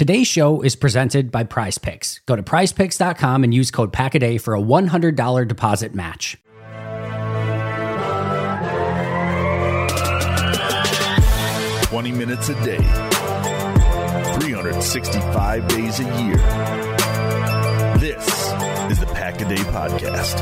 Today's show is presented by Prize Picks. Go to prizepicks.com and use code PACKADAY for a $100 deposit match. Minutes a day, 365 days a year. This is the Pack a Day Podcast.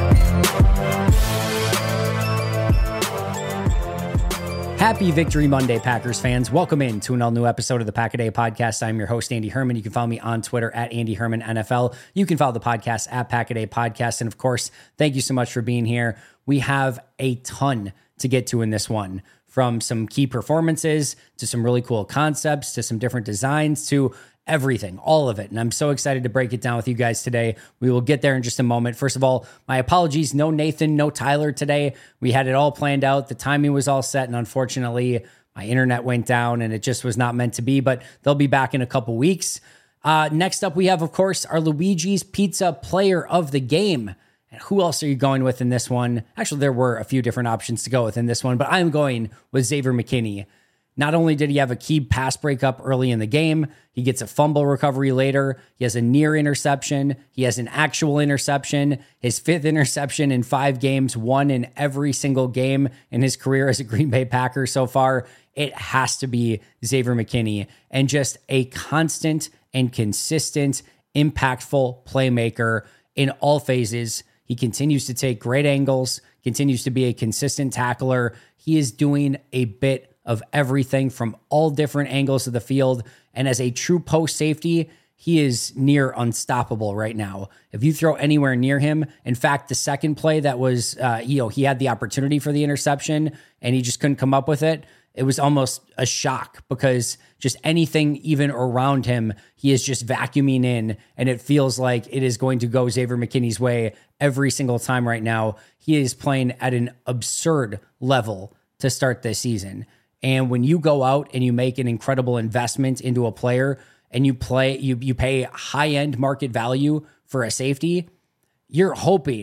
Happy Victory Monday, Packers fans. Welcome in to an all-new episode of the Pack a Day Podcast. I'm your host, Andy Herman. You can follow me on Twitter at Andy Herman NFL. You can follow the podcast at Pack a Day Podcast. And of course, thank you so much for being here. We have a ton to get to in this one. From some key performances to some really cool concepts to some different designs to everything, all of it. And I'm so excited to break it down with you guys today. We will get there in just a moment. First of all, my apologies. No Nathan, no Tyler today. We had it all planned out. The timing was all set. And unfortunately, my internet went down and it just was not meant to be, but they'll be back in a couple weeks. Next up, we have, of course, our Luigi's Pizza Player of the Game. And who else are you going with in this one? Actually, there were a few different options to go with in this one, but I'm going with Xavier McKinney. Not only did he have a key pass breakup early in the game, he gets a fumble recovery later. He has a near interception. He has an actual interception. His fifth interception in 5 games, one in every single game in his career as a Green Bay Packer so far. It has to be Xavier McKinney, and just a constant and consistent, impactful playmaker in all phases. He continues to take great angles, continues to be a consistent tackler. He is doing a bit of everything from all different angles of the field. And as a true post safety, he is near unstoppable right now. If you throw anywhere near him, in fact, the second play that was, he had the opportunity for the interception and he just couldn't come up with it. It was almost a shock because just anything even around him, he is just vacuuming in, and it feels like it is going to go Xavier McKinney's way every single time right now. He is playing at an absurd level to start this season. And when you go out and you make an incredible investment into a player and you pay high-end market value for a safety, you're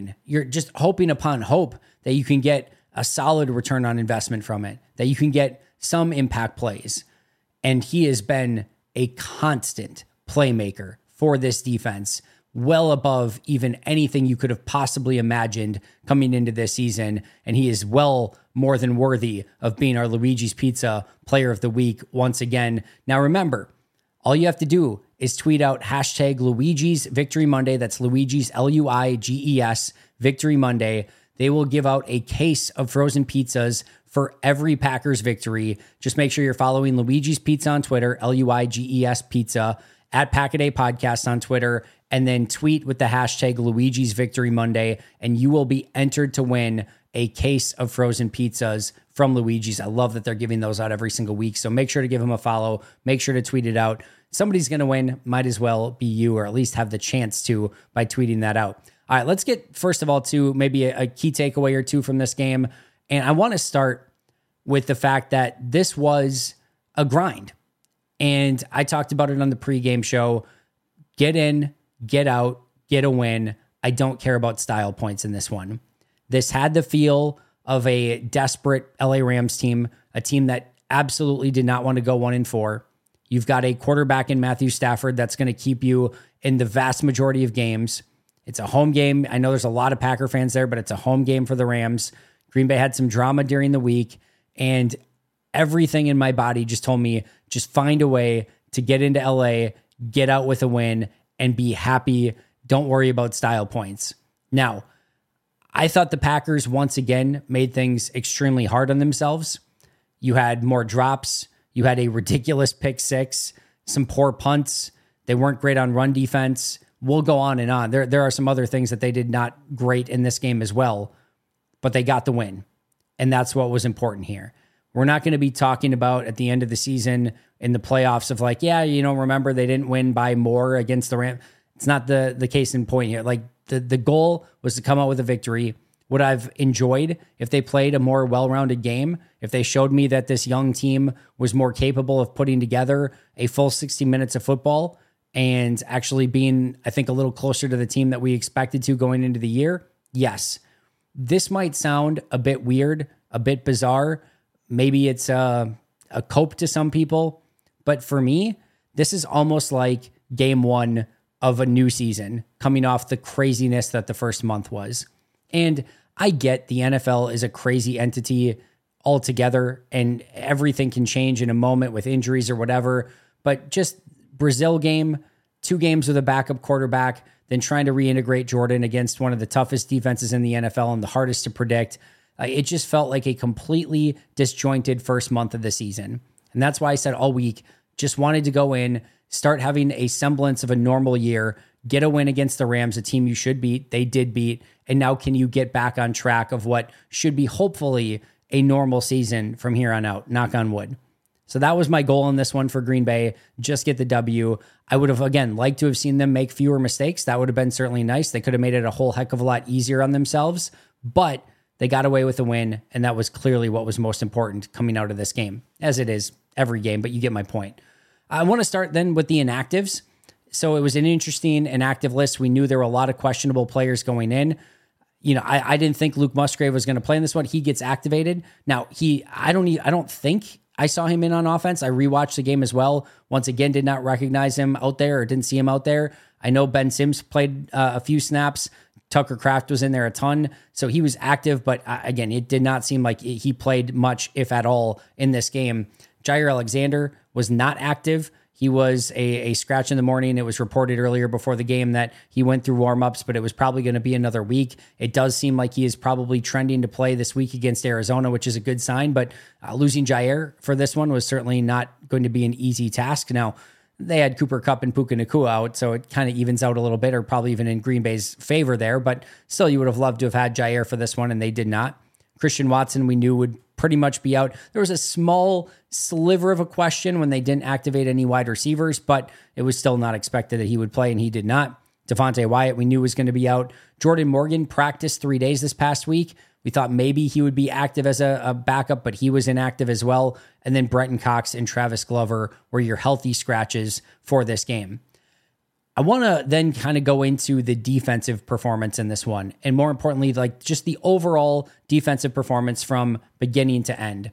just hoping upon hope that you can get a solid return on investment from it, that you can get some impact plays. And he has been a constant playmaker for this defense, well above even anything you could have possibly imagined coming into this season. And he is well more than worthy of being our Luigi's Pizza Player of the Week once again. Now remember, all you have to do is tweet out hashtag Luigi's Victory Monday. That's Luigi's Luiges Victory Monday. They will give out a case of frozen pizzas for every Packers victory. Just make sure you're following Luigi's Pizza on Twitter, Luiges Pizza, at Pack a Day Podcast on Twitter, and then tweet with the hashtag Luigi's Victory Monday, and you will be entered to win a case of frozen pizzas from Luigi's. I love that they're giving those out every single week, so make sure to give them a follow. Make sure to tweet it out. Somebody's going to win. Might as well be you, or at least have the chance to by tweeting that out. All right, let's get, first of all, to maybe a key takeaway or two from this game. And I want to start with the fact that this was a grind. And I talked about it on the pregame show. Get in, get out, get a win. I don't care about style points in this one. This had the feel of a desperate LA Rams team, a team that absolutely did not want to go 1-4. You've got a quarterback in Matthew Stafford that's going to keep you in the vast majority of games. It's a home game. I know there's a lot of Packer fans there, but it's a home game for the Rams. Green Bay had some drama during the week, and everything in my body just told me, just find a way to get into LA, get out with a win, and be happy. Don't worry about style points. Now, I thought the Packers once again made things extremely hard on themselves. You had more drops. You had a ridiculous pick six, some poor punts. They weren't great on run defense. We'll go on and on. There are some other things that they did not great in this game as well, but they got the win. And that's what was important here. We're not going to be talking about at the end of the season in the playoffs of like, yeah, remember they didn't win by more against the Rams. It's not the case in point here. Like the goal was to come out with a victory. Would I've enjoyed if they played a more well-rounded game, if they showed me that this young team was more capable of putting together a full 60 minutes of football and actually being, I think, a little closer to the team that we expected to going into the year? Yes. This might sound a bit weird, a bit bizarre. Maybe it's a cope to some people. But for me, this is almost like game one of a new season coming off the craziness that the first month was. And I get the NFL is a crazy entity altogether and everything can change in a moment with injuries or whatever. But just Brazil game, 2 games with a backup quarterback, then trying to reintegrate Jordan against one of the toughest defenses in the NFL and the hardest to predict. It just felt like a completely disjointed first month of the season. And that's why I said all week, just wanted to go in, start having a semblance of a normal year, get a win against the Rams, a team you should beat. They did beat. And now can you get back on track of what should be hopefully a normal season from here on out, knock on wood. So that was my goal in this one for Green Bay, just get the W. I would have, again, liked to have seen them make fewer mistakes. That would have been certainly nice. They could have made it a whole heck of a lot easier on themselves, but they got away with a win, and that was clearly what was most important coming out of this game, as it is every game, but you get my point. I want to start then with the inactives. So it was an interesting inactive list. We knew there were a lot of questionable players going in. You know, I didn't think Luke Musgrave was going to play in this one. He gets activated. Now, I don't think I saw him in on offense. I rewatched the game as well. Once again, did not recognize him out there or didn't see him out there. I know Ben Sims played a few snaps. Tucker Kraft was in there a ton. So he was active, but again, it did not seem like he played much, if at all, in this game. Jair Alexander was not active. He was a scratch in the morning. It was reported earlier before the game that he went through warmups, but it was probably going to be another week. It does seem like he is probably trending to play this week against Arizona, which is a good sign, but losing Jair for this one was certainly not going to be an easy task. Now, they had Cooper Kupp and Puka Nacua out, so it kind of evens out a little bit, or probably even in Green Bay's favor there, but still you would have loved to have had Jair for this one, and they did not. Christian Watson, we knew would pretty much be out. There was a small sliver of a question when they didn't activate any wide receivers, but it was still not expected that he would play, and he did not. Devontae Wyatt, we knew was going to be out. Jordan Morgan practiced 3 days this past week. We thought maybe he would be active as a backup, but he was inactive as well. And then Brenton Cox and Travis Glover were your healthy scratches for this game. I want to then kind of go into the defensive performance in this one. And more importantly, like just the overall defensive performance from beginning to end.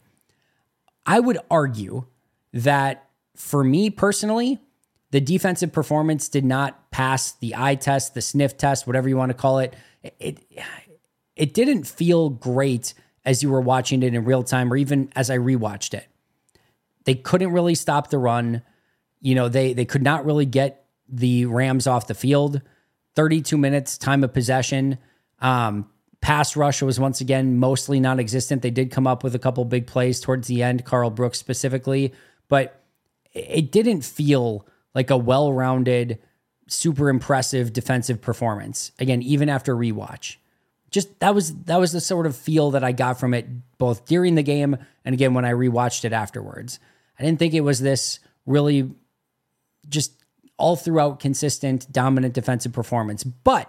I would argue that for me personally, the defensive performance did not pass the eye test, the sniff test, whatever you want to call it. It didn't feel great as you were watching it in real time, or even as I rewatched it. They couldn't really stop the run. You know, they could not really get the Rams off the field. 32 minutes time of possession. Pass rush was once again mostly non-existent. They did come up with a couple big plays towards the end, Carl Brooks specifically, but it didn't feel like a well-rounded, super impressive defensive performance. Again, even after rewatch. Just that was the sort of feel that I got from it both during the game and again when I rewatched it afterwards. I didn't think it was this really just all throughout consistent, dominant defensive performance. But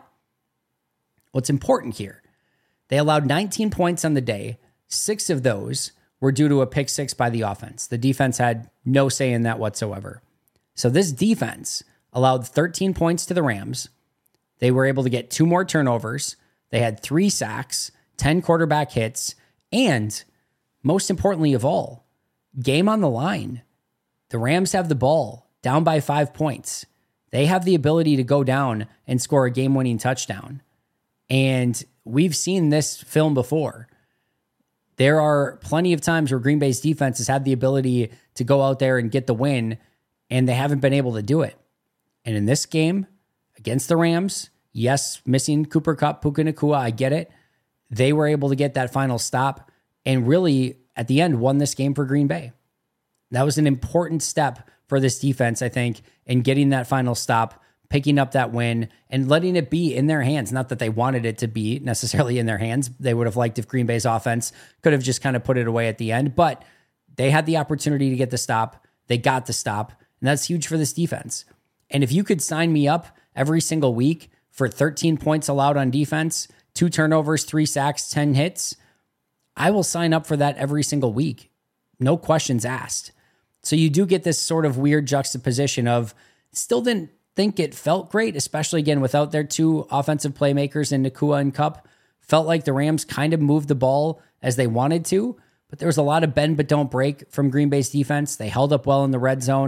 what's important here, they allowed 19 points on the day. 6 of those were due to a pick 6 by the offense. The defense had no say in that whatsoever. So this defense allowed 13 points to the Rams. They were able to get 2 more turnovers. They had 3 sacks, 10 quarterback hits, and most importantly of all, game on the line. The Rams have the ball down by 5 points. They have the ability to go down and score a game-winning touchdown. And we've seen this film before. There are plenty of times where Green Bay's defense has had the ability to go out there and get the win, and they haven't been able to do it. And in this game, against the Rams, yes, missing Cooper Kupp, Puka Nacua, I get it. They were able to get that final stop and really, at the end, won this game for Green Bay. That was an important step for this defense, I think, in getting that final stop, picking up that win, and letting it be in their hands. Not that they wanted it to be necessarily in their hands. They would have liked if Green Bay's offense could have just kind of put it away at the end, but they had the opportunity to get the stop. They got the stop, and that's huge for this defense. And if you could sign me up every single week for 13 points allowed on defense, 2 turnovers, 3 sacks, 10 hits, I will sign up for that every single week. No questions asked. So you do get this sort of weird juxtaposition of still didn't think it felt great, especially again without their 2 offensive playmakers in Nacua and Kupp. Felt like the Rams kind of moved the ball as they wanted to, but there was a lot of bend but don't break from Green Bay's defense. They held up well in the red zone,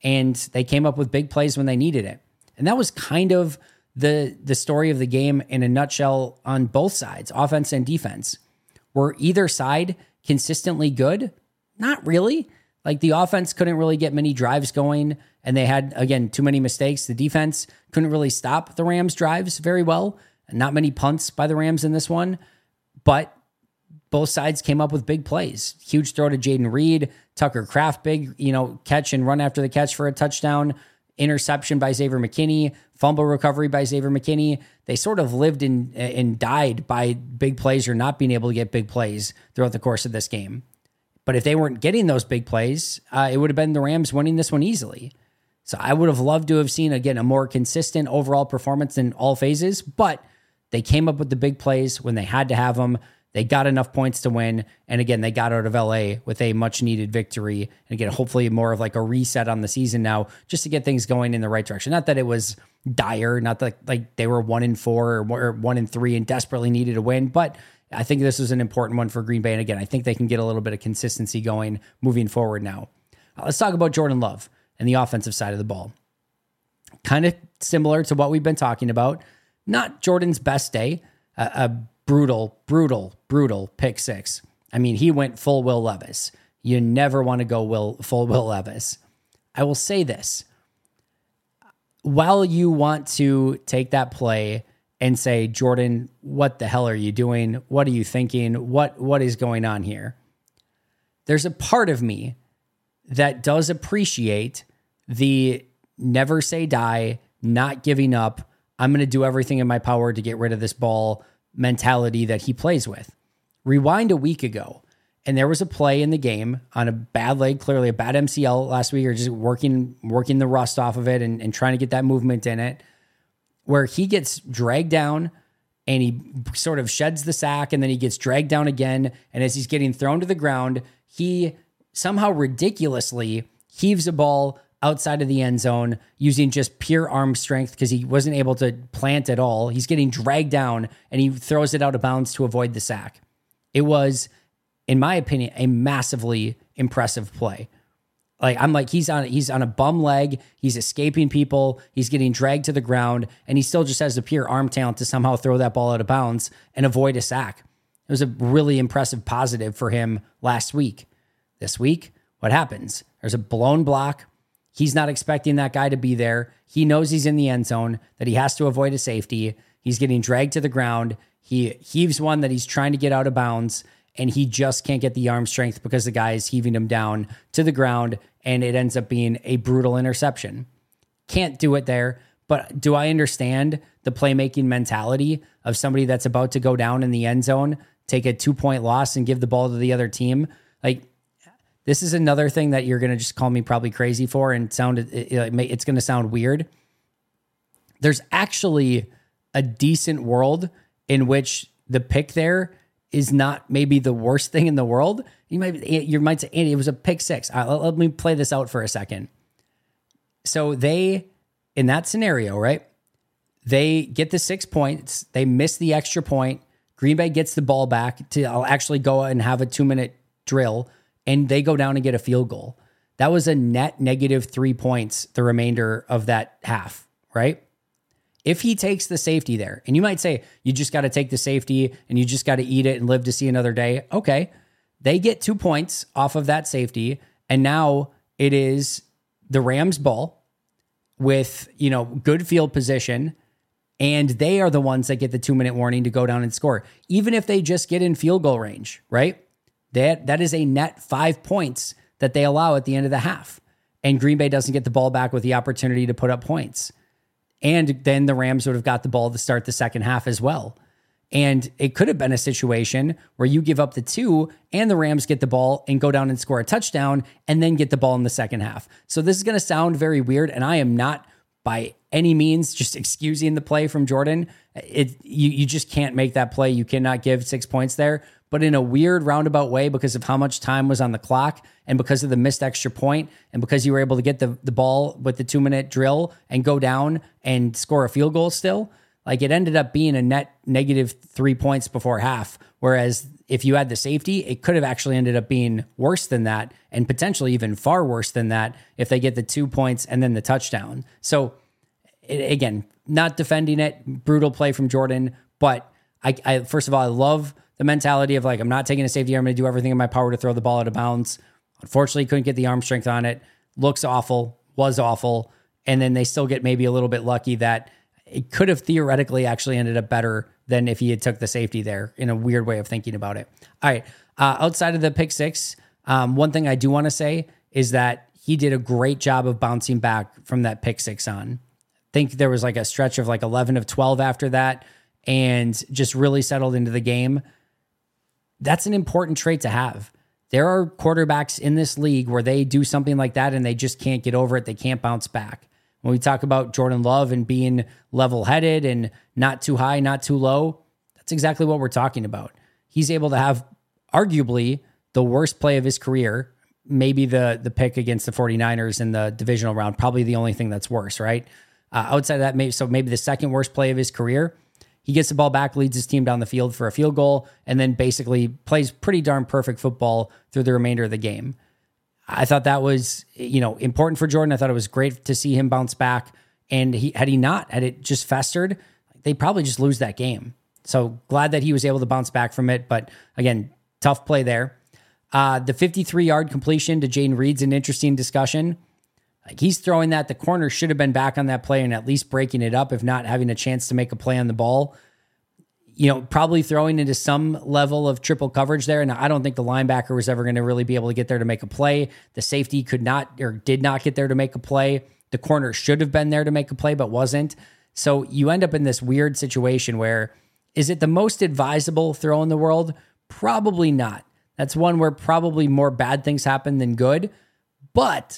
and they came up with big plays when they needed it. And that was kind of the story of the game in a nutshell on both sides, offense and defense. Were either side consistently good? Not really. Like the offense couldn't really get many drives going, and they had, again, too many mistakes. The defense couldn't really stop the Rams' drives very well. Not many punts by the Rams in this one, but both sides came up with big plays. Huge throw to Jaden Reed, Tucker Kraft, big, catch and run after the catch for a touchdown, interception by Xavier McKinney, fumble recovery by Xavier McKinney. They sort of lived and died by big plays or not being able to get big plays throughout the course of this game. But if they weren't getting those big plays, it would have been the Rams winning this one easily. So I would have loved to have seen, again, a more consistent overall performance in all phases, but they came up with the big plays when they had to have them. They got enough points to win. And again, they got out of LA with a much needed victory. And again, hopefully more of like a reset on the season now, just to get things going in the right direction. Not that it was dire, not that like they were 1-4 or 1-3 and desperately needed a win, but I think this was an important one for Green Bay. And again, I think they can get a little bit of consistency going moving forward now. Let's talk about Jordan Love and the offensive side of the ball. Kind of similar to what we've been talking about. Not Jordan's best day, a brutal pick six. I mean, he went full Will Levis. You never want to go full Will Levis. I will say this. While you want to take that play and say, Jordan, what the hell are you doing? What are you thinking? What is going on here? There's a part of me that does appreciate the never say die, not giving up. I'm going to do everything in my power to get rid of this ball mentality that he plays with. Rewind a week ago, and there was a play in the game on a bad leg, clearly a bad MCL last week, or just working the rust off of it and trying to get that movement in it, where he gets dragged down and he sort of sheds the sack, and then he gets dragged down again. And as he's getting thrown to the ground, he somehow ridiculously heaves a ball outside of the end zone using just pure arm strength because he wasn't able to plant at all. He's getting dragged down and he throws it out of bounds to avoid the sack. It was, in my opinion, a massively impressive play. He's on a bum leg. He's escaping people. He's getting dragged to the ground, and he still just has the pure arm talent to somehow throw that ball out of bounds and avoid a sack. It was a really impressive positive for him last week. This week, what happens? There's a blown block. He's not expecting that guy to be there. He knows he's in the end zone, that he has to avoid a safety. He's getting dragged to the ground. He heaves one that he's trying to get out of bounds, and he just can't get the arm strength because the guy is heaving him down to the ground, and it ends up being a brutal interception. Can't do it there, but do I understand the playmaking mentality of somebody that's about to go down in the end zone, take a 2-point loss and give the ball to the other team? Like, this is another thing that you're going to just call me probably crazy for, and it's going to sound weird. There's actually a decent world in which the pick there is not maybe the worst thing in the world. You might say, Andy, it was a pick six. Let me play this out for a second. So they, in that scenario, right, they get the 6 points. They miss the extra point. Green Bay gets the ball back to actually go and have a 2-minute drill, and they go down and get a field goal. That was a net negative 3 points the remainder of that half, right? If he takes the safety there, and you might say, you just got to take the safety and you just got to eat it and live to see another day. Okay. They get 2 points off of that safety. And now it is the Rams ball with, good field position. And they are the ones that get the 2-minute warning to go down and score. Even if they just get in field goal range, right? That is a net 5 points that they allow at the end of the half. And Green Bay doesn't get the ball back with the opportunity to put up points. And then the Rams would have got the ball to start the second half as well. And it could have been a situation where you give up the 2 and the Rams get the ball and go down and score a touchdown and then get the ball in the second half. So this is going to sound very weird, and I am not by any means just excusing the play from Jordan. You just can't make that play. You cannot give 6 points there. But in a weird roundabout way, because of how much time was on the clock and because of the missed extra point and because you were able to get the ball with the 2-minute drill and go down and score a field goal still, like it ended up being a net negative 3 points before half. Whereas if you had the safety, it could have actually ended up being worse than that, and potentially even far worse than that if they get the 2 points and then the touchdown. So again, not defending it, brutal play from Jordan, but I first of all, I love the mentality of like, I'm not taking a safety. I'm going to do everything in my power to throw the ball out of bounds. Unfortunately, couldn't get the arm strength on it. Looks awful, was awful. And then they still get maybe a little bit lucky that it could have theoretically actually ended up better than if he had took the safety there, in a weird way of thinking about it. All right. Outside of the pick six, one thing I do want to say is that he did a great job of bouncing back from that pick six on. I think there was like a stretch of like 11 of 12 after that and just really settled into the game. That's an important trait to have. There are quarterbacks in this league where they do something like that and they just can't get over it. They can't bounce back. When we talk about Jordan Love and being level-headed and not too high, not too low, that's exactly what we're talking about. He's able to have arguably the worst play of his career, maybe the pick against the 49ers in the divisional round, probably the only thing that's worse, right? Outside of that, maybe the second worst play of his career. He gets the ball back, leads his team down the field for a field goal, and then basically plays pretty darn perfect football through the remainder of the game. I thought that was, important for Jordan. I thought it was great to see him bounce back. And had it just festered, they'd probably just lose that game. So glad that he was able to bounce back from it. But again, tough play there. The 53-yard completion to Jayden Reed's an interesting discussion. Like, he's throwing that. The corner should have been back on that play and at least breaking it up, if not having a chance to make a play on the ball. Probably throwing into some level of triple coverage there. And I don't think the linebacker was ever going to really be able to get there to make a play. The safety did not get there to make a play. The corner should have been there to make a play, but wasn't. So you end up in this weird situation where, is it the most advisable throw in the world? Probably not. That's one where probably more bad things happen than good. But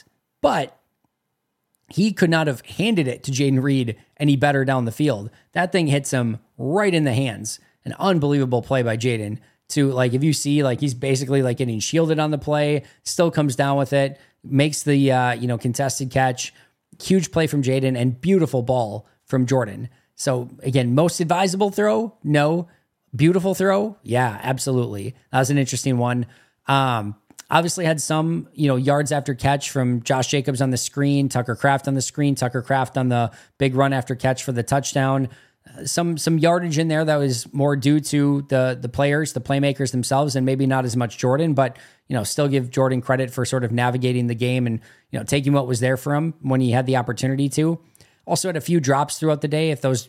he could not have handed it to Jayden Reed any better down the field. That thing hits him right in the hands. An unbelievable play by Jayden to, like, if you see, like, he's basically like getting shielded on the play, still comes down with it, makes the, contested catch. Huge play from Jayden and beautiful ball from Jordan. So again, most advisable throw? No. Beautiful throw? Yeah, absolutely. That was an interesting one. Obviously had some, yards after catch from Josh Jacobs on the screen, Tucker Kraft on the screen, Tucker Kraft on the big run after catch for the touchdown. Some yardage in there that was more due to the players, the playmakers themselves, and maybe not as much Jordan, but, still give Jordan credit for sort of navigating the game and, taking what was there for him when he had the opportunity to. Also had a few drops throughout the day. If those,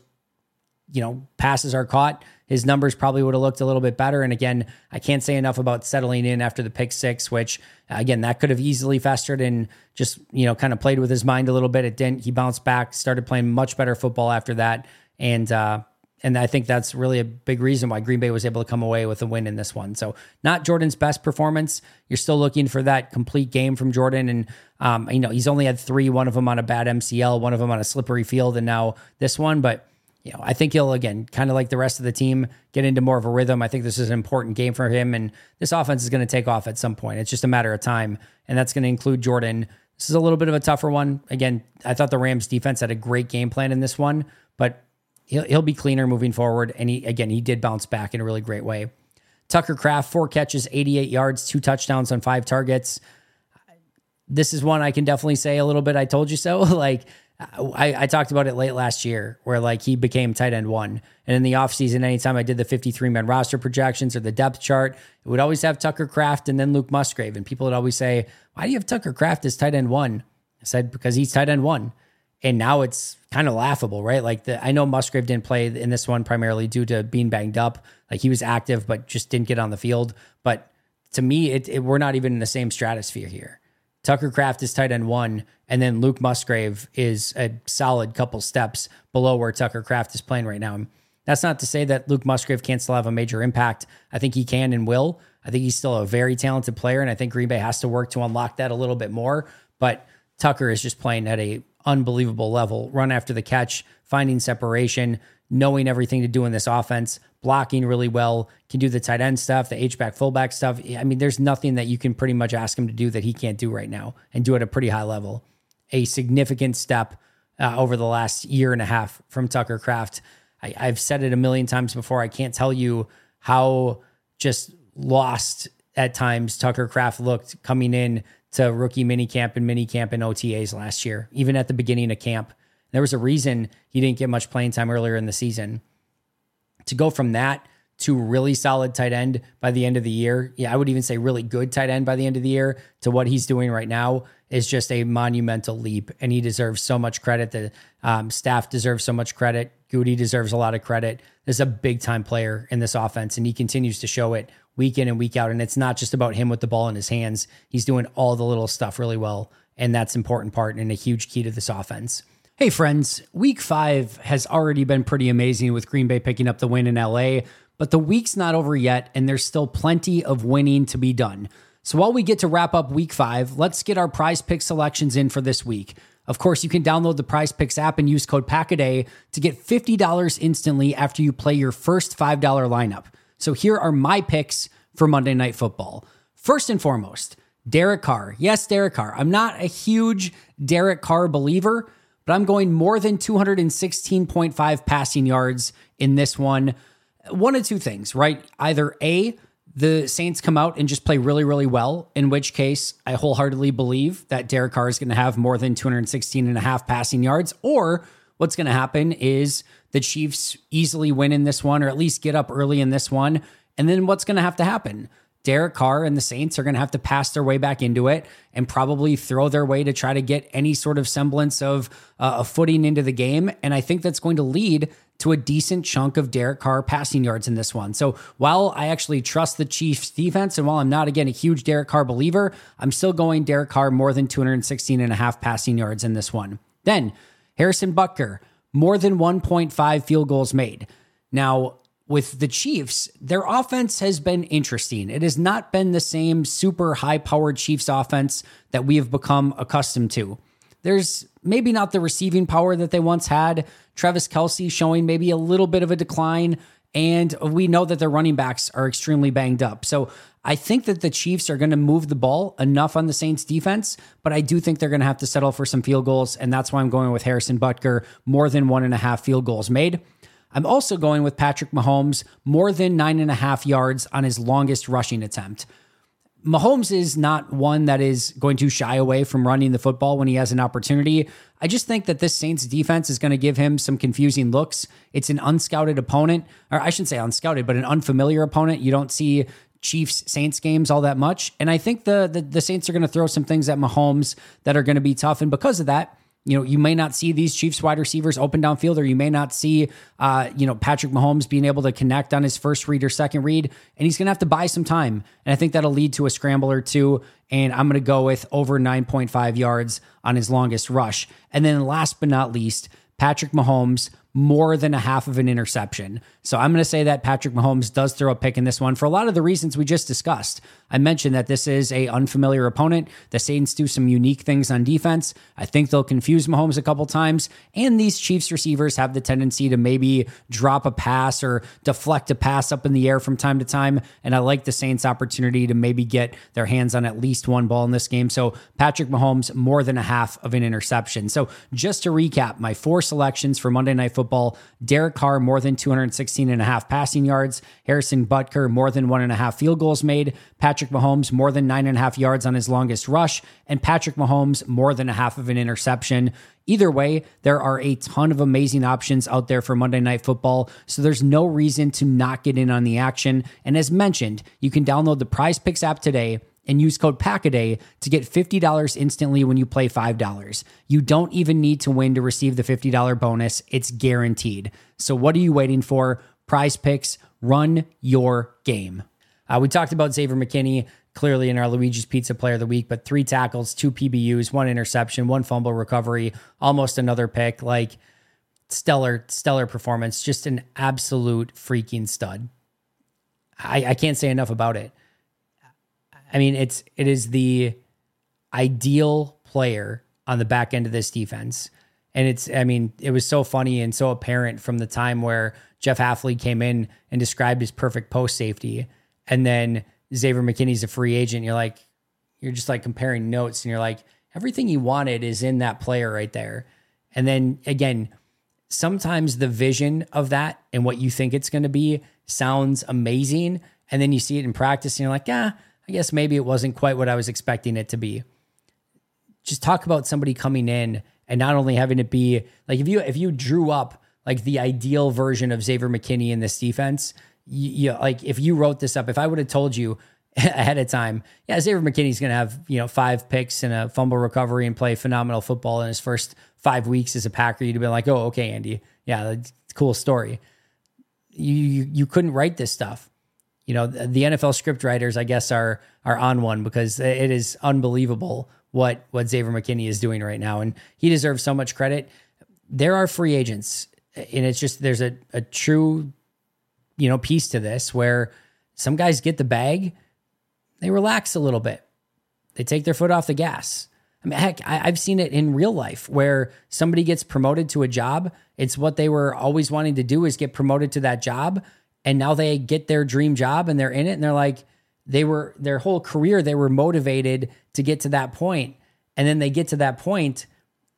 passes are caught, his numbers probably would have looked a little bit better. And again, I can't say enough about settling in after the pick six, which again, that could have easily festered and just, kind of played with his mind a little bit. It didn't. He bounced back, started playing much better football after that. And I think that's really a big reason why Green Bay was able to come away with a win in this one. So not Jordan's best performance. You're still looking for that complete game from Jordan. And, he's only had 3, one of them on a bad MCL, one of them on a slippery field, and now this one. But I think he'll, again, kind of like the rest of the team, get into more of a rhythm. I think this is an important game for him, and this offense is going to take off at some point. It's just a matter of time, and that's going to include Jordan. This is a little bit of a tougher one. Again, I thought the Rams defense had a great game plan in this one, but he'll be cleaner moving forward, and he did bounce back in a really great way. Tucker Kraft, 4 catches, 88 yards, 2 touchdowns on 5 targets. This is one I can definitely say a little bit, I told you so. Like, I talked about it late last year where, like, he became tight end 1. And in the offseason, anytime I did the 53-man roster projections or the depth chart, it would always have Tucker Kraft and then Luke Musgrave. And people would always say, why do you have Tucker Kraft as tight end 1? I said, because he's tight end 1. And now it's kind of laughable, right? Like, I know Musgrave didn't play in this one primarily due to being banged up. Like, he was active, but just didn't get on the field. But to me, we're not even in the same stratosphere here. Tucker Kraft is tight end 1, and then Luke Musgrave is a solid couple steps below where Tucker Kraft is playing right now. That's not to say that Luke Musgrave can't still have a major impact. I think he can and will. I think he's still a very talented player, and I think Green Bay has to work to unlock that a little bit more. But Tucker is just playing at a unbelievable level. Run after the catch, finding separation, knowing everything to do in this offense, blocking really well, can do the tight end stuff, the H-back, fullback stuff. I mean, there's nothing that you can pretty much ask him to do that he can't do right now and do at a pretty high level. A significant step over the last year and a half from Tucker Kraft. I've said it a million times before. I can't tell you how just lost at times Tucker Kraft looked coming in to rookie minicamp and OTAs last year, even at the beginning of camp. There was a reason he didn't get much playing time earlier in the season. To go from that to really solid tight end by the end of the year, I would even say really good tight end by the end of the year, to what he's doing right now is just a monumental leap, and he deserves so much credit. The staff deserves so much credit. Goody deserves a lot of credit. This is a big-time player in this offense, and he continues to show it week in and week out, and it's not just about him with the ball in his hands. He's doing all the little stuff really well, and that's an important part and a huge key to this offense. Hey friends, week 5 has already been pretty amazing with Green Bay picking up the win in LA, but the week's not over yet, and there's still plenty of winning to be done. So while we get to wrap up week 5, let's get our Prize Picks selections in for this week. Of course, you can download the Prize Picks app and use code PACKADAY to get $50 instantly after you play your first $5 lineup. So here are my picks for Monday Night Football. First and foremost, Derek Carr. Yes, Derek Carr. I'm not a huge Derek Carr believer, but I'm going more than 216.5 passing yards in this one. One of two things, right? Either A, the Saints come out and just play really, really well, in which case I wholeheartedly believe that Derek Carr is going to have more than 216.5 passing yards, or what's going to happen is the Chiefs easily win in this one, or at least get up early in this one. And then what's going to have to happen? Derek Carr and the Saints are going to have to pass their way back into it and probably throw their way to try to get any sort of semblance of a footing into the game. And I think that's going to lead to a decent chunk of Derek Carr passing yards in this one. So while I actually trust the Chiefs defense, and while I'm not, again, a huge Derek Carr believer, I'm still going Derek Carr more than 216.5 passing yards in this one. Then Harrison Butker, more than 1.5 field goals made. Now, with the Chiefs, their offense has been interesting. It has not been the same super high-powered Chiefs offense that we have become accustomed to. There's maybe not the receiving power that they once had. Travis Kelce showing maybe a little bit of a decline, and we know that their running backs are extremely banged up. So I think that the Chiefs are going to move the ball enough on the Saints defense, but I do think they're going to have to settle for some field goals, and that's why I'm going with Harrison Butker, more than 1.5 field goals made. I'm also going with Patrick Mahomes, more than 9.5 yards on his longest rushing attempt. Mahomes is not one that is going to shy away from running the football when he has an opportunity. I just think that this Saints defense is going to give him some confusing looks. It's an unscouted opponent, or I shouldn't say unscouted, but an unfamiliar opponent. You don't see Chiefs-Saints games all that much. And I think the Saints are going to throw some things at Mahomes that are going to be tough. And because of that, you may not see these Chiefs wide receivers open downfield, or you may not see, Patrick Mahomes being able to connect on his first read or second read, and he's going to have to buy some time. And I think that'll lead to a scramble or two. And I'm going to go with over 9.5 yards on his longest rush. And then last but not least, Patrick Mahomes, more than a half of an interception. So I'm going to say that Patrick Mahomes does throw a pick in this one for a lot of the reasons we just discussed. I mentioned that this is a unfamiliar opponent. The Saints do some unique things on defense. I think they'll confuse Mahomes a couple times. And these Chiefs receivers have the tendency to maybe drop a pass or deflect a pass up in the air from time to time. And I like the Saints' opportunity to maybe get their hands on at least one ball in this game. So Patrick Mahomes, more than a half of an interception. So just to recap, my 4 selections for Monday Night Football: Derek Carr, more than 216.5 passing yards; Harrison Butker, more than 1.5 field goals made; Patrick Mahomes, more than 9.5 yards on his longest rush; and Patrick Mahomes, more than a half of an interception. Either way, there are a ton of amazing options out there for Monday Night Football, so there's no reason to not get in on the action. And as mentioned, you can download the Prize Picks app today and use code PACKADAY to get $50 instantly when you play $5. You don't even need to win to receive the $50 bonus. It's guaranteed. So what are you waiting for? Prize Picks, run your game. We talked about Xavier McKinney, clearly in our Luigi's Pizza Player of the Week, but 3 tackles, 2 PBUs, 1 interception, 1 fumble recovery, almost another pick. Like, stellar performance. Just an absolute freaking stud. I can't say enough about it. I mean, it is the ideal player on the back end of this defense. And it was so funny and so apparent from the time where Jeff Hafley came in and described his perfect post safety. And then Xavier McKinney's a free agent. You're just like comparing notes, and you're like, everything you wanted is in that player right there. And then again, sometimes the vision of that and what you think it's going to be sounds amazing. And then you see it in practice and you're like, I guess maybe it wasn't quite what I was expecting it to be. Just talk about somebody coming in and not only having it be like, if you drew up like the ideal version of Xavier McKinney in this defense, like if you wrote this up, if I would have told you ahead of time, Xavier McKinney's going to have, 5 picks and a fumble recovery and play phenomenal football in his first 5 weeks as a Packer, you'd be like, oh, okay, Andy. Yeah, that's a cool story. You couldn't write this stuff. The NFL script writers, I guess, are on one because it is unbelievable what Xavier McKinney is doing right now. And he deserves so much credit. There are free agents, and it's just, there's a true, piece to this where some guys get the bag, they relax a little bit. They take their foot off the gas. I mean, heck, I've seen it in real life where somebody gets promoted to a job. It's what they were always wanting to do, is get promoted to that job. And now they get their dream job and they're in it. And they're like, their whole career, they were motivated to get to that point. And then they get to that point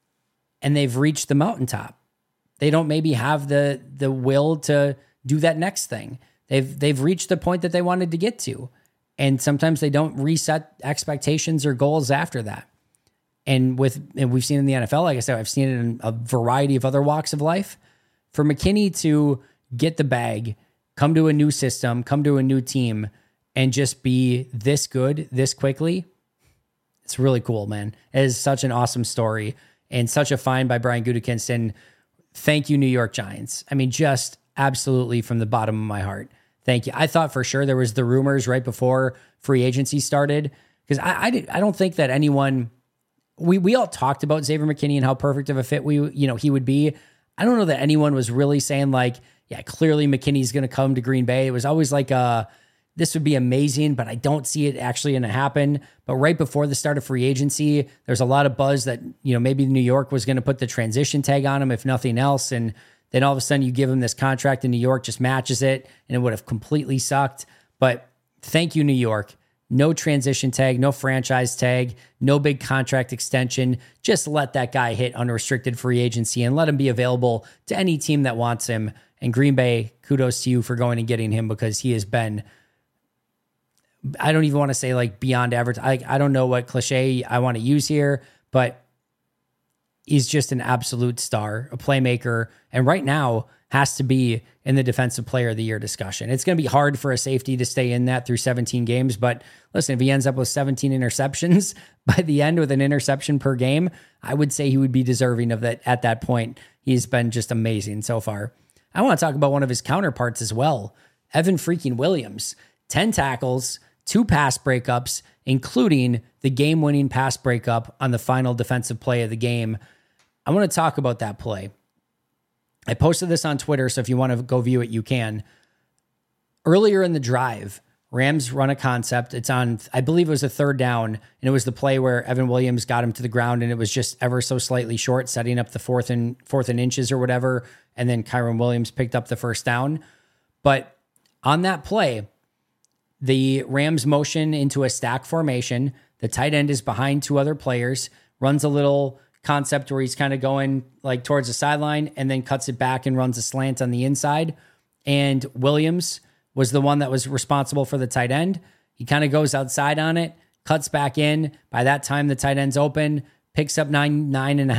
and they've reached the mountaintop. They don't maybe have the will to do that next thing. They've reached the point that they wanted to get to. And sometimes they don't reset expectations or goals after that. And we've seen in the NFL, like I said, I've seen it in a variety of other walks of life. For McKinney to get the bag, come to a new system, come to a new team, and just be this good this quickly, it's really cool, man. It is such an awesome story and such a find by Brian Gutekunst. And thank you, New York Giants. I mean, just absolutely from the bottom of my heart. Thank you. I thought for sure there was the rumors right before free agency started, because I don't think that anyone, we all talked about Xavier McKinney and how perfect of a fit he would be. I don't know that anyone was really saying like, yeah, clearly McKinney's going to come to Green Bay. It was always like, this would be amazing, but I don't see it actually going to happen. But right before the start of free agency, there's a lot of buzz that, maybe New York was going to put the transition tag on him, if nothing else. And then all of a sudden you give him this contract and New York just matches it, and it would have completely sucked. But thank you, New York. No transition tag, no franchise tag, no big contract extension. Just let that guy hit unrestricted free agency and let him be available to any team that wants him. And Green Bay, kudos to you for going and getting him, because he has been, I don't even want to say like beyond average. I don't know what cliche I want to use here, but he's just an absolute star, a playmaker, and right now has to be in the Defensive Player of the Year discussion. It's going to be hard for a safety to stay in that through 17 games, but listen, if he ends up with 17 interceptions by the end with an interception per game, I would say he would be deserving of that at that point. He's been just amazing so far. I want to talk about one of his counterparts as well, Evan freaking Williams. 10 tackles, 2 pass breakups, including the game-winning pass breakup on the final defensive play of the game. I want to talk about that play. I posted this on Twitter, so if you want to go view it, you can. Earlier in the drive, Rams run a concept. It's on, I believe it was a 3rd down, and it was the play where Evan Williams got him to the ground, and it was just ever so slightly short, setting up the fourth and inches or whatever, and then Kyren Williams picked up the 1st down. But on that play, the Rams motion into a stack formation. The tight end is behind 2 other players, runs a little concept where he's kind of going like towards the sideline and then cuts it back and runs a slant on the inside. And Williams was the one that was responsible for the tight end. He kind of goes outside on it, cuts back in. By that time, the tight end's open, picks up 9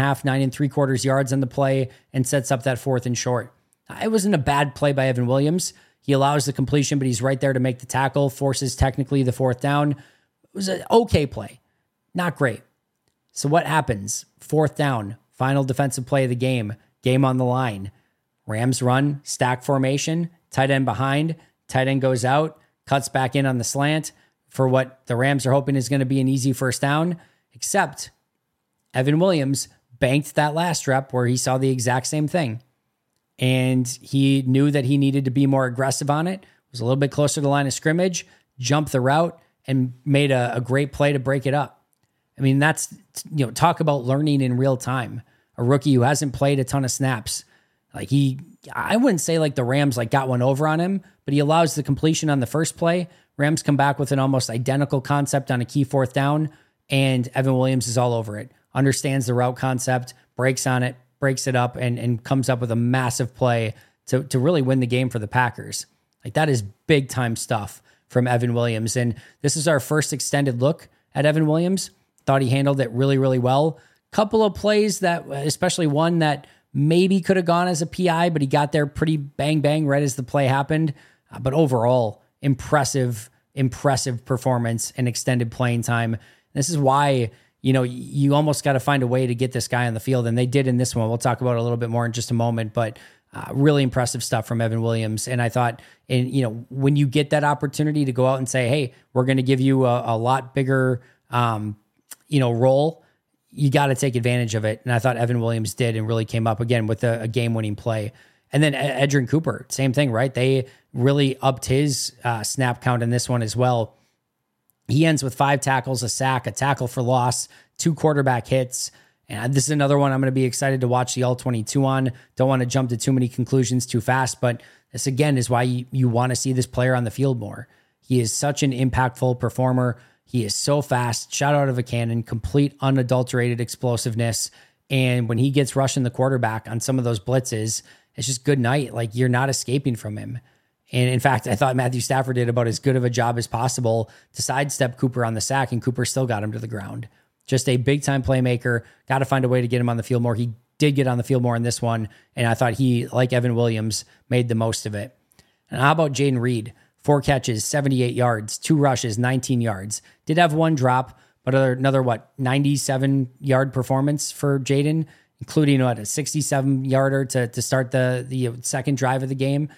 3/4 yards on the play and sets up that 4th and short. It wasn't a bad play by Evan Williams. He allows the completion, but he's right there to make the tackle, forces technically the 4th down. It was an okay play, not great. So what happens? 4th down, final defensive play of the game on the line. Rams run, stack formation, tight end behind, tight end goes out, cuts back in on the slant for what the Rams are hoping is going to be an easy 1st down, except Evan Williams banked that last rep where he saw the exact same thing. And he knew that he needed to be more aggressive on it, was a little bit closer to the line of scrimmage, jumped the route, and made a great play to break it up. I mean, that's, talk about learning in real time. A rookie who hasn't played a ton of snaps. Like I wouldn't say like the Rams like got one over on him, but he allows the completion on the first play. Rams come back with an almost identical concept on a key 4th down, and Evan Williams is all over it. Understands the route concept, breaks on it, breaks it up, and comes up with a massive play to really win the game for the Packers. Like that is big time stuff from Evan Williams. And this is our first extended look at Evan Williams. Thought he handled it really, really well. Couple of plays that, especially one that maybe could have gone as a PI, but he got there pretty bang, bang right as the play happened. But overall, impressive performance and extended playing time. This is why, you almost got to find a way to get this guy on the field. And they did in this one. We'll talk about it a little bit more in just a moment, but really impressive stuff from Evan Williams. And I thought, when you get that opportunity to go out and say, hey, we're going to give you a lot bigger, role, you got to take advantage of it. And I thought Evan Williams did and really came up again with a game-winning play. And then Edgerrin Cooper, same thing, right? They really upped his snap count in this one as well. He ends with 5 tackles, a sack, a tackle for loss, 2 quarterback hits. And this is another one I'm going to be excited to watch the All-22 on. Don't want to jump to too many conclusions too fast, but this again is why you want to see this player on the field more. He is such an impactful performer. He is so fast, shot out of a cannon, complete unadulterated explosiveness. And when he gets rushing the quarterback on some of those blitzes, it's just good night. Like, you're not escaping from him. And in fact, I thought Matthew Stafford did about as good of a job as possible to sidestep Cooper on the sack, and Cooper still got him to the ground. Just a big-time playmaker. Got to find a way to get him on the field more. He did get on the field more in this one, and I thought he, like Evan Williams, made the most of it. And how about Jayden Reed? 4 catches, 78 yards, 2 rushes, 19 yards. Did have 1 drop, but another 97-yard performance for Jayden, including a 67-yarder to start the second drive of the game.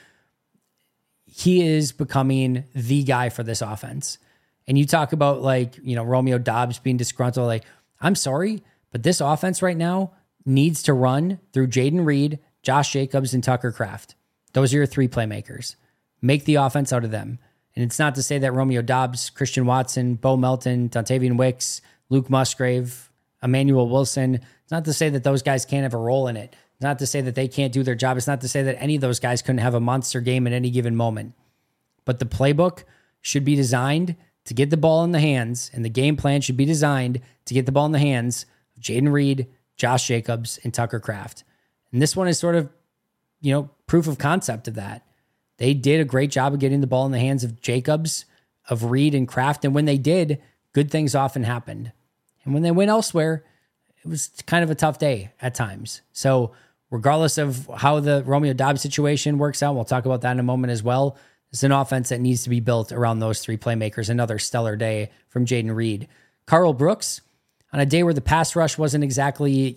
He is becoming the guy for this offense. And you talk about Romeo Doubs being disgruntled. I'm sorry, but this offense right now needs to run through Jayden Reed, Josh Jacobs, and Tucker Kraft. Those are your 3 playmakers. Make the offense out of them. And it's not to say that Romeo Doubs, Christian Watson, Bo Melton, Dontavian Wicks, Luke Musgrave, Emmanuel Wilson, it's not to say that those guys can't have a role in it. It's not to say that they can't do their job. It's not to say that any of those guys couldn't have a monster game at any given moment. But the playbook should be designed to get the ball in the hands, and the game plan should be designed to get the ball in the hands of Jayden Reed, Josh Jacobs, and Tucker Kraft. And this one is sort of, proof of concept of that. They did a great job of getting the ball in the hands of Jacobs, of Reed, and Kraft. And when they did, good things often happened. And when they went elsewhere, it was kind of a tough day at times. So regardless of how the Romeo Doubs situation works out, we'll talk about that in a moment as well. It's an offense that needs to be built around those 3 playmakers. Another stellar day from Jayden Reed. Karl Brooks, on a day where the pass rush wasn't exactly,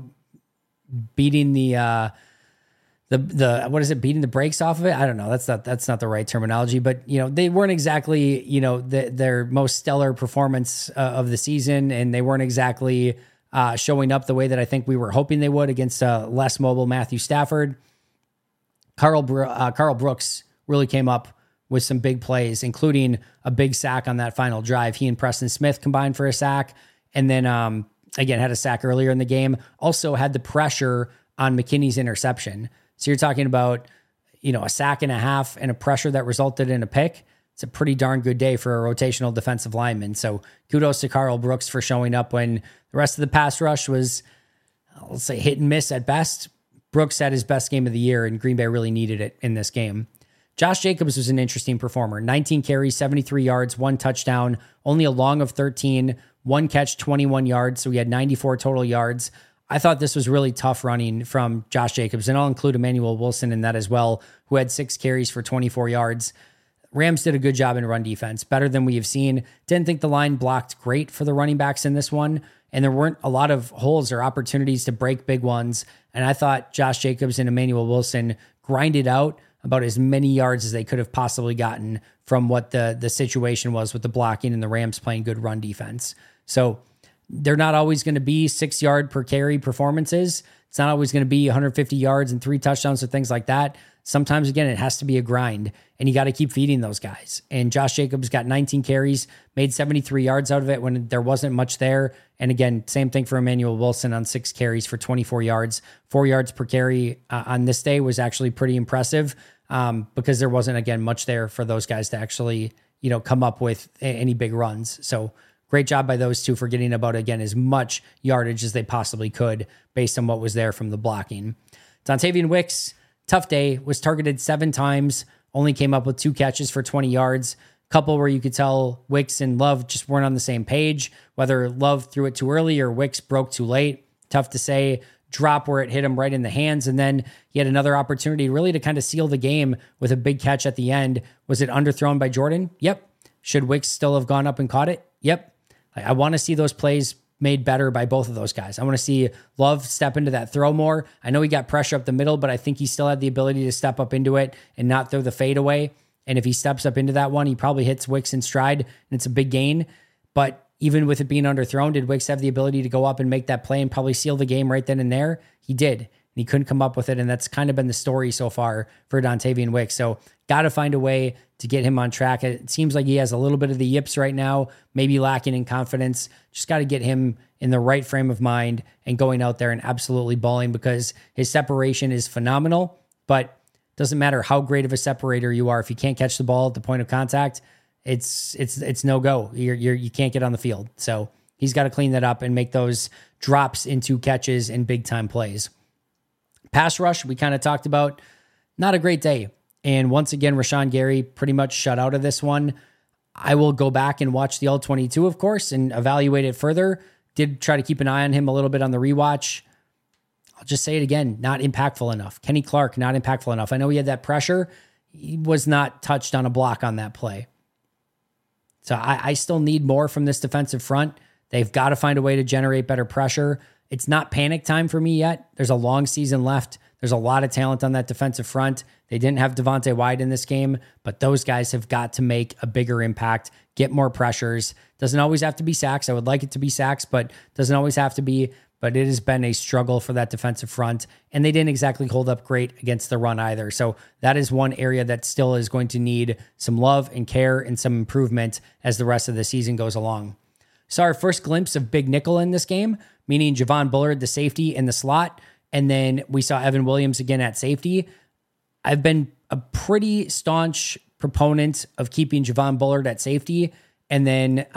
beating beating the brakes off of it? I don't know. That's not the right terminology, but they weren't exactly, their most stellar performance of the season, and they weren't exactly showing up the way that I think we were hoping they would against a less mobile Matthew Stafford. Karl Brooks really came up with some big plays, including a big sack on that final drive. He and Preston Smith combined for a sack, and then again had a sack earlier in the game. Also had the pressure on McKinney's interception. So you're talking about, a sack and a half and a pressure that resulted in a pick. It's a pretty darn good day for a rotational defensive lineman. So kudos to Karl Brooks for showing up when the rest of the pass rush was, let's say, hit and miss at best. Brooks had his best game of the year, and Green Bay really needed it in this game. Josh Jacobs was an interesting performer. 19 carries, 73 yards, 1 touchdown, only a long of 13, 1 catch, 21 yards. So he had 94 total yards. I thought this was really tough running from Josh Jacobs, and I'll include Emmanuel Wilson in that as well, who had 6 carries for 24 yards. Rams did a good job in run defense, better than we have seen. Didn't think the line blocked great for the running backs in this one, and there weren't a lot of holes or opportunities to break big ones. And I thought Josh Jacobs and Emmanuel Wilson grinded out about as many yards as they could have possibly gotten from what the situation was with the blocking and the Rams playing good run defense. So they're not always going to be 6-yard per carry performances. It's not always going to be 150 yards and 3 touchdowns or things like that. Sometimes, again, it has to be a grind, and you got to keep feeding those guys. And Josh Jacobs got 19 carries, made 73 yards out of it when there wasn't much there. And again, same thing for Emmanuel Wilson on 6 carries for 24 yards. 4 yards per carry on this day was actually pretty impressive because there wasn't, again, much there for those guys to actually, come up with any big runs. So great job by those two for getting about, again, as much yardage as they possibly could based on what was there from the blocking. Dontavian Wicks, tough day, was targeted 7 times, only came up with 2 catches for 20 yards. couple where you could tell Wicks and Love just weren't on the same page, whether Love threw it too early or Wicks broke too late. Tough to say. Drop where it hit him right in the hands. And then he had another opportunity really to kind of seal the game with a big catch at the end. Was it underthrown by Jordan? Yep. Should Wicks still have gone up and caught it? Yep. I want to see those plays made better by both of those guys. I want to see Love step into that throw more. I know he got pressure up the middle, but I think he still had the ability to step up into it and not throw the fade away. And if he steps up into that one, he probably hits Wicks in stride, and it's a big gain. But even with it being underthrown, did Wicks have the ability to go up and make that play and probably seal the game right then and there? He did. And he couldn't come up with it, and that's kind of been the story so far for Dontavian Wicks. So got to find a way to get him on track. It seems like he has a little bit of the yips right now, maybe lacking in confidence. Just got to get him in the right frame of mind and going out there and absolutely balling, because his separation is phenomenal, but doesn't matter how great of a separator you are. If you can't catch the ball at the point of contact, it's no go. You can't get on the field. So he's got to clean that up and make those drops into catches and big time plays. Pass rush, we kind of talked about, not a great day. And once again, Rashawn Gary pretty much shut out of this one. I will go back and watch the All-22, of course, and evaluate it further. Did try to keep an eye on him a little bit on the rewatch. I'll just say it again, not impactful enough. Kenny Clark, not impactful enough. I know he had that pressure. He was not touched on a block on that play. So I still need more from this defensive front. They've got to find a way to generate better pressure. It's not panic time for me yet. There's a long season left. There's a lot of talent on that defensive front. They didn't have Devontae Wyatt in this game, but those guys have got to make a bigger impact, get more pressures. Doesn't always have to be sacks. I would like it to be sacks, but doesn't always have to be. But it has been a struggle for that defensive front, and they didn't exactly hold up great against the run either. So that is one area that still is going to need some love and care and some improvement as the rest of the season goes along. Saw our first glimpse of Big Nickel in this game, meaning Javon Bullard, the safety in the slot, and then we saw Evan Williams again at safety. I've been a pretty staunch proponent of keeping Javon Bullard at safety, and then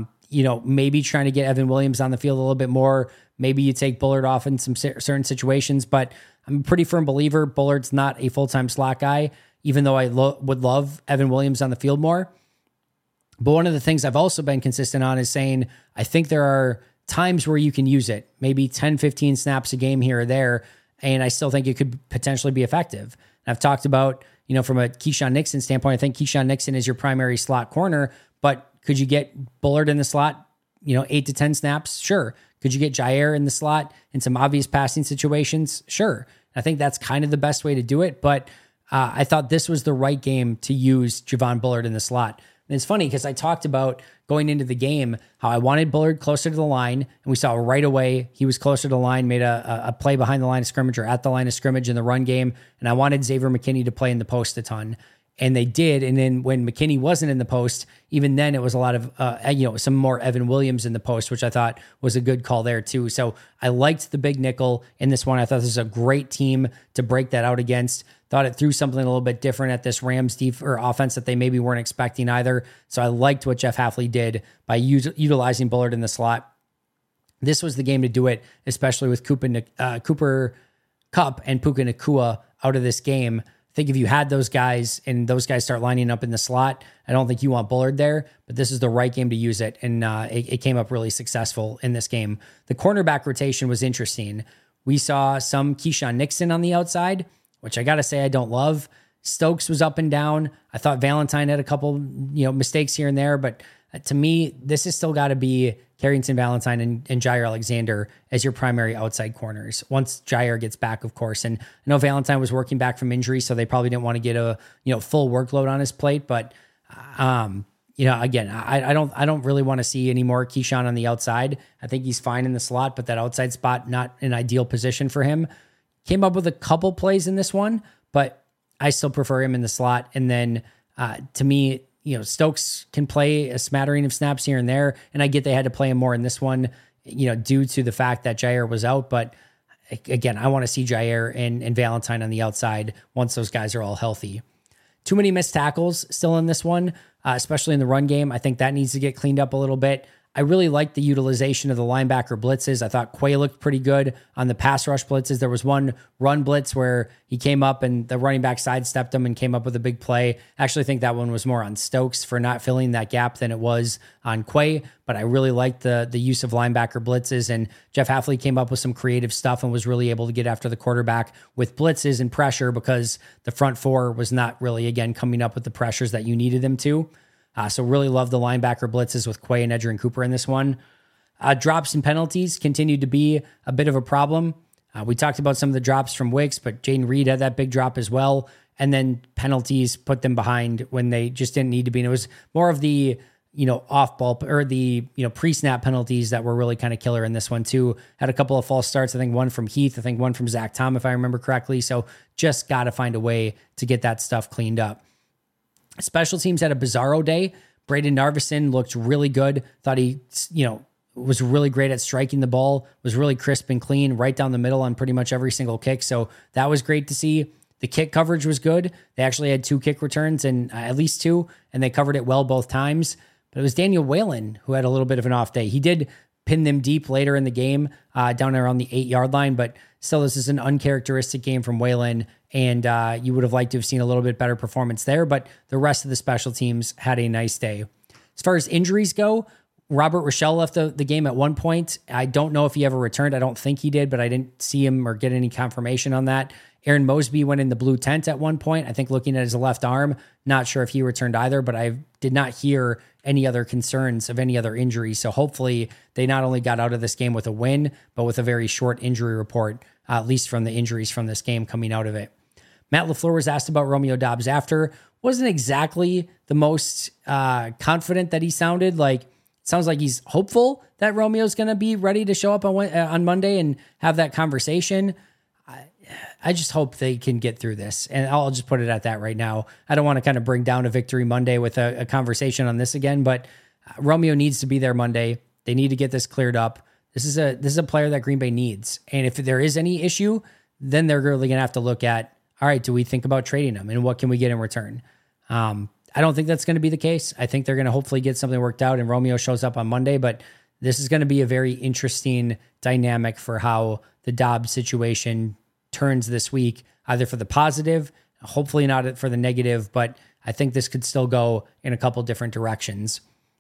maybe trying to get Evan Williams on the field a little bit more. Maybe you take Bullard off in some certain situations, but I'm a pretty firm believer Bullard's not a full-time slot guy, even though I would love Evan Williams on the field more. But one of the things I've also been consistent on is saying I think there are times where you can use it, maybe 10, 15 snaps a game here or there, and I still think it could potentially be effective. And I've talked about, from a Keyshawn Nixon standpoint, I think Keyshawn Nixon is your primary slot corner, but could you get Bullard in the slot, 8 to 10 snaps? Sure. Could you get Jair in the slot in some obvious passing situations? Sure. I think that's kind of the best way to do it, but I thought this was the right game to use Javon Bullard in the slot. And it's funny because I talked about going into the game how I wanted Bullard closer to the line, and we saw right away he was closer to the line, made a play behind the line of scrimmage or at the line of scrimmage in the run game, and I wanted Xavier McKinney to play in the post a ton. And they did. And then when McKinney wasn't in the post, even then it was a lot of, some more Evan Williams in the post, which I thought was a good call there too. So I liked the big nickel in this one. I thought this was a great team to break that out against. Thought it threw something a little bit different at this Rams offense that they maybe weren't expecting either. So I liked what Jeff Hafley did by utilizing Bullard in the slot. This was the game to do it, especially with Cooper Kupp and Puka Nacua out of this game. I think if you had those guys and those guys start lining up in the slot, I don't think you want Bullard there, but this is the right game to use it. And it came up really successful in this game. The cornerback rotation was interesting. We saw some Keyshawn Nixon on the outside, which I got to say I don't love. Stokes was up and down. I thought Valentine had a couple, mistakes here and there, but to me, this has still got to be Carrington Valentine and Jair Alexander as your primary outside corners. Once Jair gets back, of course. And I know Valentine was working back from injury, so they probably didn't want to get a full workload on his plate. But again, I don't really want to see any more Keyshawn on the outside. I think he's fine in the slot, but that outside spot not an ideal position for him. Came up with a couple plays in this one, but I still prefer him in the slot. And then to me, Stokes can play a smattering of snaps here and there, and I get they had to play him more in this one, due to the fact that Jair was out. But again, I want to see Jair and Valentine on the outside once those guys are all healthy. Too many missed tackles still in this one, especially in the run game. I think that needs to get cleaned up a little bit. I really liked the utilization of the linebacker blitzes. I thought Quay looked pretty good on the pass rush blitzes. There was one run blitz where he came up and the running back sidestepped him and came up with a big play. I actually think that one was more on Stokes for not filling that gap than it was on Quay, but I really liked the use of linebacker blitzes, and Jeff Hafley came up with some creative stuff and was really able to get after the quarterback with blitzes and pressure because the front four was not really, again, coming up with the pressures that you needed them to. So really love the linebacker blitzes with Quay and Edgerrin Cooper in this one. Drops and penalties continued to be a bit of a problem. We talked about some of the drops from Wicks, but Jaden Reed had that big drop as well. And then penalties put them behind when they just didn't need to be. And it was more of the, off ball or the, pre-snap penalties that were really kind of killer in this one too. Had a couple of false starts. I think one from Heath, I think one from Zach Tom, if I remember correctly. So just got to find a way to get that stuff cleaned up. Special teams had a bizarro day. Braden Narveson looked really good. Thought he, was really great at striking the ball, was really crisp and clean right down the middle on pretty much every single kick. So that was great to see. The kick coverage was good. They actually had 2 kick returns and at least 2, and they covered it well both times. But it was Daniel Whalen who had a little bit of an off day. He did pin them deep later in the game, down around the 8-yard line, but still, this is an uncharacteristic game from Whalen, and you would have liked to have seen a little bit better performance there, but the rest of the special teams had a nice day. As far as injuries go, Robert Rochelle left the game at one point. I don't know if he ever returned. I don't think he did, but I didn't see him or get any confirmation on that. Aaron Mosby went in the blue tent at one point, I think looking at his left arm. Not sure if he returned either, but I did not hear any other concerns of any other injuries. So hopefully they not only got out of this game with a win, but with a very short injury report, at least from the injuries from this game coming out of it. Matt LaFleur was asked about Romeo Doubs after. Wasn't exactly the most confident that he sounded. Like, it sounds like he's hopeful that Romeo's going to be ready to show up on Monday and have that conversation. I just hope they can get through this. And I'll just put it at that right now. I don't want to kind of bring down a Victory Monday with a conversation on this again, but Romeo needs to be there Monday. They need to get this cleared up. This is a player that Green Bay needs. And if there is any issue, then they're really going to have to look at, all right, do we think about trading him and what can we get in return? I don't think that's going to be the case. I think they're going to hopefully get something worked out and Romeo shows up on Monday, but this is going to be a very interesting dynamic for how the Dobbs situation turns this week, either for the positive, hopefully not for the negative, but I think this could still go in a couple different directions.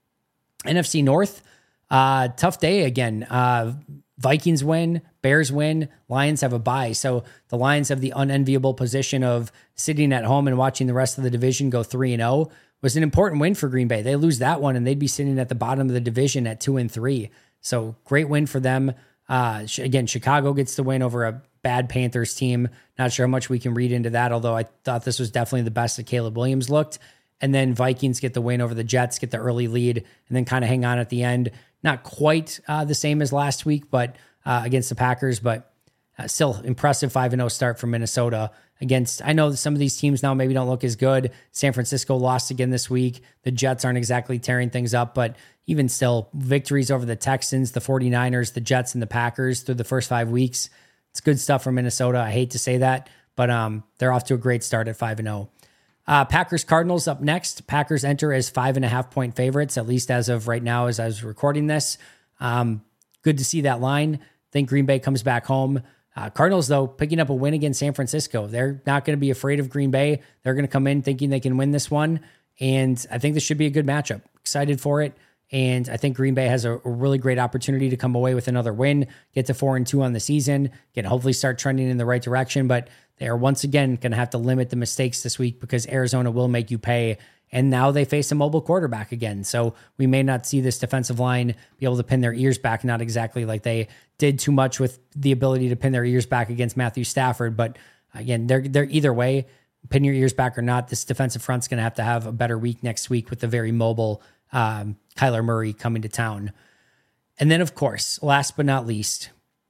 NFC North, tough day again. Vikings win, Bears win, Lions have a bye. So the Lions have the unenviable position of sitting at home and watching the rest of the division go 3-0. Was an important win for Green Bay. They lose that one and they'd be sitting at the bottom of the division at 2-3. So great win for them. Again, Chicago gets the win over a bad Panthers team. Not sure how much we can read into that, although I thought this was definitely the best that Caleb Williams looked. And then Vikings get the win over the Jets, get the early lead, and then kind of hang on at the end. Not quite the same as last week, but against the Packers, but still impressive 5-0 start from Minnesota against, I know some of these teams now maybe don't look as good. San Francisco lost again this week. The Jets aren't exactly tearing things up, but even still, victories over the Texans, the 49ers, the Jets, and the Packers through the first 5 weeks. It's good stuff from Minnesota. I hate to say that, but they're off to a great start at 5-0. Packers Cardinals up next. Packers enter as 5.5-point favorites, at least as of right now, as I was recording this. Good to see that line. I think Green Bay comes back home. Cardinals, though, picking up a win against San Francisco. They're not going to be afraid of Green Bay. They're going to come in thinking they can win this one. And I think this should be a good matchup. Excited for it. And I think Green Bay has a really great opportunity to come away with another win, get to 4-2 on the season, hopefully start trending in the right direction. But they are once again going to have to limit the mistakes this week because Arizona will make you pay. And now they face a mobile quarterback again. So we may not see this defensive line be able to pin their ears back, not exactly like they did too much with the ability to pin their ears back against Matthew Stafford. But again, they're either way, pin your ears back or not, this defensive front's going to have a better week next week with the very mobile Kyler Murray coming to town. And then, of course, last but not least,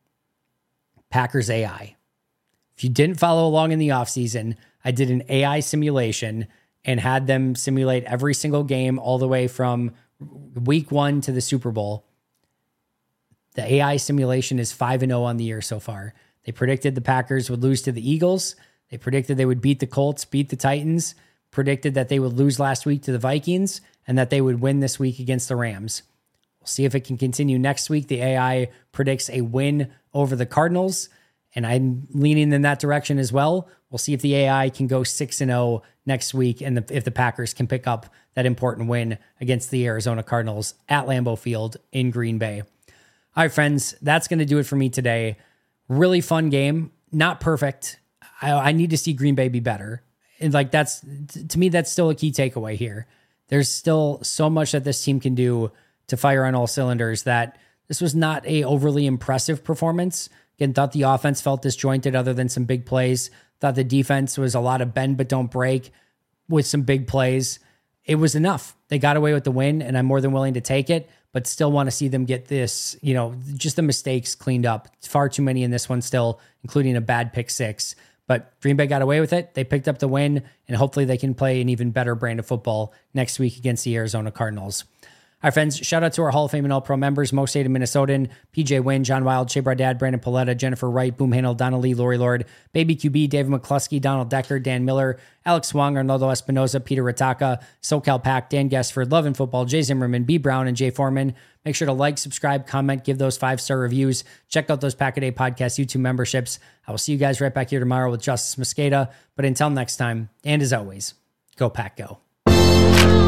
Packers AI. If you didn't follow along in the offseason, I did an AI simulation and had them simulate every single game all the way from week 1 to the Super Bowl. The AI simulation is 5-0 on the year so far. They predicted the Packers would lose to the Eagles. They predicted they would beat the Colts, beat the Titans, predicted that they would lose last week to the Vikings, and that they would win this week against the Rams. We'll see if it can continue next week. The AI predicts a win over the Cardinals, and I'm leaning in that direction as well. We'll see if the AI can go 6-0 next week, and if the Packers can pick up that important win against the Arizona Cardinals at Lambeau Field in Green Bay. All right, friends, that's going to do it for me today. Really fun game. Not perfect. I need to see Green Bay be better. And that's, to me, that's still a key takeaway here. There's still so much that this team can do to fire on all cylinders that this was not a overly impressive performance. Again, thought the offense felt disjointed other than some big plays. Thought the defense was a lot of bend but don't break with some big plays. It was enough. They got away with the win, and I'm more than willing to take it, but still want to see them get this, just the mistakes cleaned up. Far too many in this one still, including a bad pick six. But Green Bay got away with it. They picked up the win, and hopefully they can play an even better brand of football next week against the Arizona Cardinals. All right, friends, shout out to our Hall of Fame and All-Pro members, Mo State of Minnesotan, PJ Wynn, John Wild, Shea Bardad, Brandon Paletta, Jennifer Wright, Boom Handle, Donna Lee, Lori Lord, Baby QB, David McCluskey, Donald Decker, Dan Miller, Alex Wong, Arnoldo Espinoza, Peter Rataka, SoCal Pack, Dan Guessford, Love and Football, Jay Zimmerman, B. Brown, and Jay Foreman. Make sure to like, subscribe, comment, give those 5-star reviews. Check out those Pack-A-Day Podcast YouTube memberships. I will see you guys right back here tomorrow with Justice Mosqueda. But until next time, and as always, go Pack Go.